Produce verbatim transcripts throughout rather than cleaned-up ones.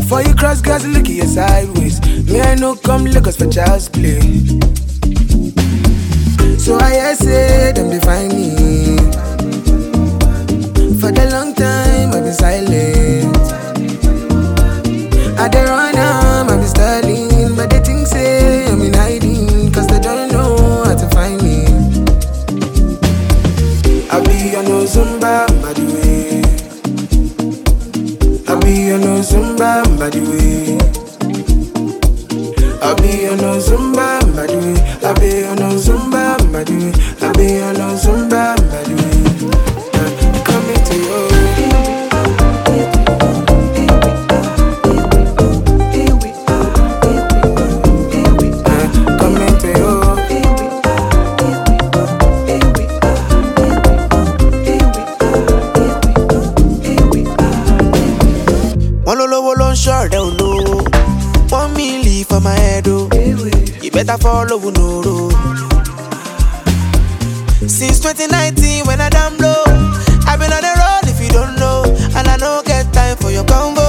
Before you cross, girls, look at your sideways. Me, I no come Lagos for child's play. So I say them define me. For the long time, I've been silent. I dey run am, I've been stalling. But they think say I'm in hiding, cause they don't know how to find me. I be on no Zumba, by the way. I be on no Zumba, by the way. I be on no Zumba, by the way. I be on no Zumba, by the way. I be on no Zumba, by the way. Uh, coming to you. Uh, coming to you. One low, low, low, short, down low. One milli for my head, oh. You better follow, no road. Since twenty nineteen, when I damn low, I've been on the road if you don't know, and I don't get time for your combo.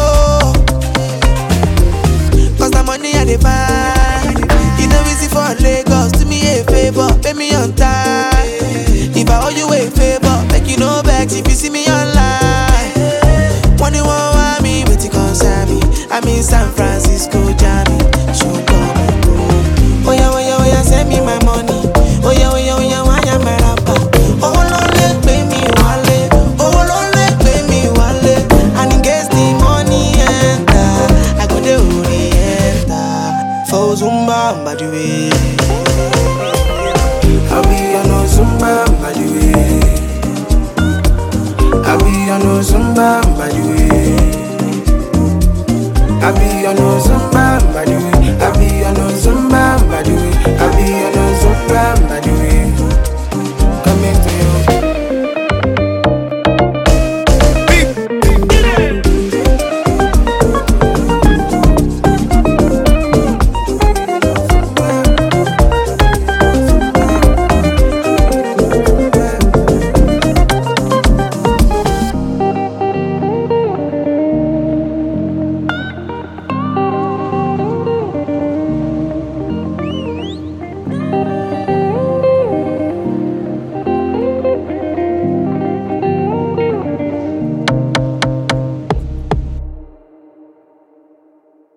Cause the money I dey find, it no easy for Lagos. Do me a favor, pay me on time. If I owe you a favor, make you no vex if you see me online. One you want want me, but you concern me. I'm in San Francisco, jamming. Show come, oh yeah, oh yeah, oh yeah, send me my money. Oh yeah, oh yeah, oh yeah, why am I rapper? Oh Lord, let pay me wale. Oh Lord, let pay me wale. And in case the money enter, I go the orienta. For Zumba, by the way. I be on no Zumba, by the way. I be on no Zumba, by the way. I be on no Zumba.